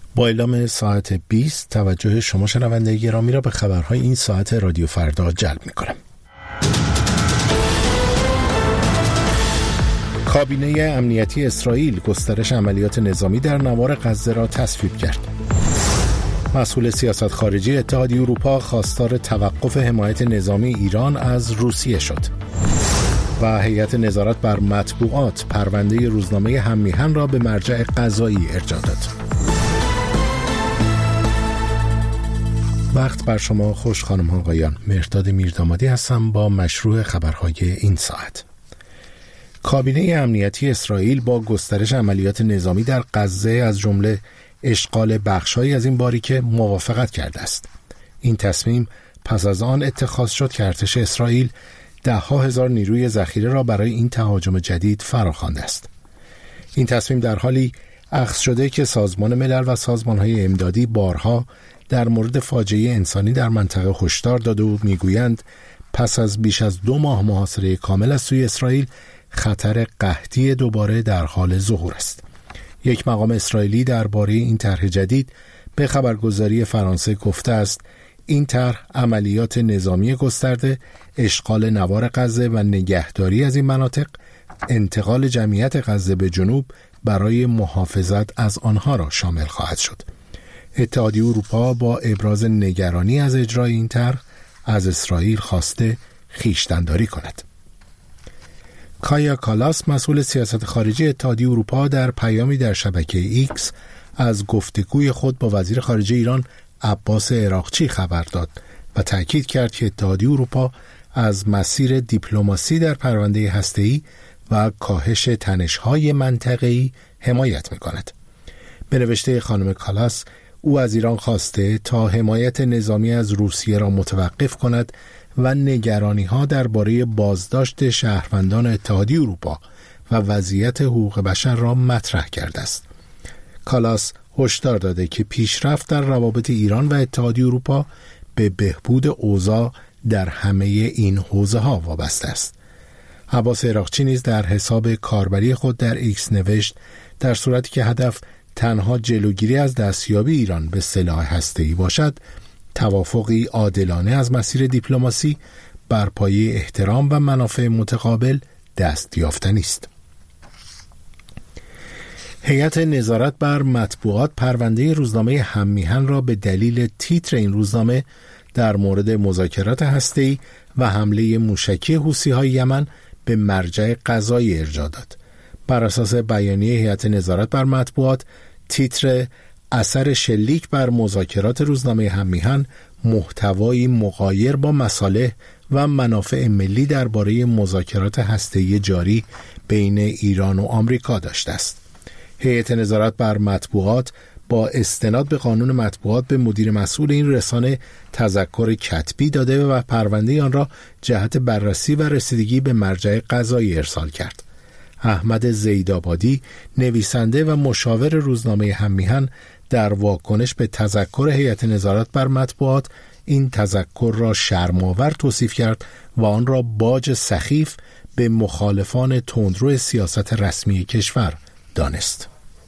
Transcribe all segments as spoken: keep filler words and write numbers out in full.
با اعلام ساعت بیست توجه شما شنونده گرامی را به خبرهای این ساعت رادیو فردا جلب می‌کنم. کابینه امنیتی اسرائیل گسترش عملیات نظامی در نوار غزه را تصویب کرد. مسئول سیاست خارجی اتحادیه اروپا خواستار توقف حمایت نظامی ایران از روسیه شد. و هیئت نظارت بر مطبوعات پرونده روزنامه هم‌میهن را به مرجع قضایی ارجاع داد. وقت بر شما خوش خانم ها آقایان. مهرداد میردامادی هستم با مشروع خبرهای این ساعت. کابینه امنیتی اسرائیل با گسترش عملیات نظامی در غزه از جمله اشغال بخش‌هایی از این باریکه موافقت کرده است. این تصمیم پس از آن اتخاذ شد که ارتش اسرائیل ده ها هزار نیروی ذخیره را برای این تهاجم جدید فراخوانده است. این تصمیم در حالی اخذ شده که سازمان ملل و سازمان‌های امدادی بارها در مورد فاجعه انسانی در منطقه هشدار داده و میگویند پس از بیش از دو ماه محاصره کامل از سوی اسرائیل خطر قحطی دوباره در حال ظهور است. یک مقام اسرائیلی درباره این طرح جدید به خبرگزاری فرانسه گفته است این طرح عملیات نظامی گسترده، اشغال نوار غزه و نگهداری از این مناطق، انتقال جمعیت غزه به جنوب برای محافظت از آنها را شامل خواهد شد. اتحادیه اروپا با ابراز نگرانی از اجرای این طرح از اسرائیل خواسته خویشتن‌داری کند. کایا کالاس مسئول سیاست خارجی اتحادیه اروپا در پیامی در شبکه ایکس از گفتگوی خود با وزیر خارجه ایران عباس عراقچی خبر داد و تأکید کرد که اتحادیه اروپا از مسیر دیپلماسی در پرونده هسته‌ای و کاهش تنش‌های منطقه‌ای حمایت می‌کند. به نوشته خانم کالاس او از ایران خواسته تا حمایت نظامی از روسیه را متوقف کند و نگرانی‌ها درباره بازداشت شهروندان اتحادیه اروپا و وضعیت حقوق بشر را مطرح کرده است. کالاس هشدار داده که پیشرفت در روابط ایران و اتحادیه اروپا به بهبود اوضاع در همه این حوزه‌ها وابسته است. عباس عراقچی نیز در حساب کاربری خود در ایکس نوشت در صورتی که هدف تنها جلوگیری از دستیابی ایران به سلاح هسته‌ای باشد، توافقی عادلانه از مسیر دیپلماسی بر پایه احترام و منافع متقابل دست یافتنی است. هیئت نظارت بر مطبوعات پرونده روزنامه هم‌میهن را به دلیل تیتر این روزنامه در مورد مذاکرات هسته‌ای و حمله موشکی حوثی‌های یمن به مرجع قضایی ارجاع داد. بر اساس بیانیه هیئت نظارت بر مطبوعات، تیتر اثر شلیک بر مذاکرات روزنامه هم‌میهن محتوایی مغایر با مصالح و منافع ملی درباره مذاکرات هسته‌ای جاری بین ایران و آمریکا داشته است. هیئت نظارت بر مطبوعات با استناد به قانون مطبوعات به مدیر مسئول این رسانه تذکر کتبی داده و پرونده آن را جهت بررسی و رسیدگی به مرجع قضایی ارسال کرد. احمد زیدآبادی، نویسنده و مشاور روزنامه هم‌میهن، در واکنش به تذکر هیئت نظارت بر مطبوعات این تذکر را شرم‌آور توصیف کرد و آن را باج سخیف به مخالفان تندرو سیاست رسمی کشور دانست.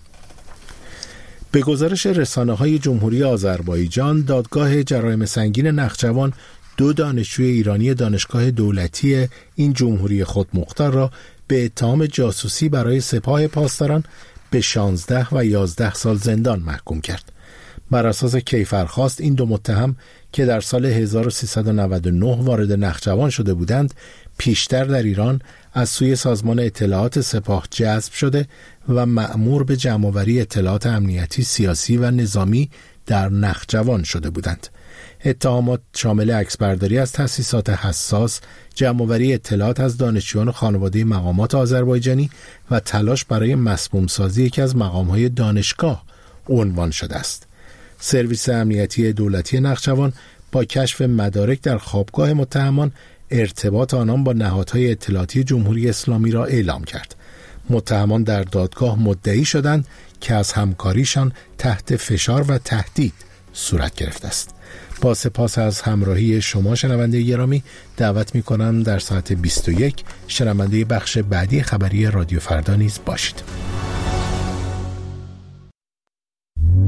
به گزارش رسانه‌های جمهوری آذربایجان، دادگاه جرایم سنگین نخجوان دو دانشجوی ایرانی دانشگاه دولتی این جمهوری خودمختار را به اتهام جاسوسی برای سپاه پاسداران به شانزده و یازده سال زندان محکوم کرد. بر اساس کیفرخواست این دو متهم که در سال هزار و سیصد و نود و نه وارد نخجوان شده بودند، پیشتر در ایران از سوی سازمان اطلاعات سپاه جذب شده و مأمور به جمع‌آوری اطلاعات امنیتی، سیاسی و نظامی در نخجوان شده بودند. اتهامات شامل عکسبرداری از تأسیسات حساس، جمع‌آوری اطلاعات از دانشجویان و خانواده مقامات آذربایجانی و تلاش برای مسموم سازی یکی از مقام‌های دانشگاه عنوان شده است. سرویس امنیتی دولتی نخجوان با کشف مدارک در خوابگاه متهمان ارتباط آنان با نهادهای اطلاعاتی جمهوری اسلامی را اعلام کرد. متهمان در دادگاه مدعی شدند که از همکاریشان تحت فشار و تهدید صورت گرفته است. با سپاس از همراهی شما شنونده گرامی، دعوت می‌کنم در ساعت بیست و یک شنونده بخش بعدی خبری رادیو فردا نیز باشید.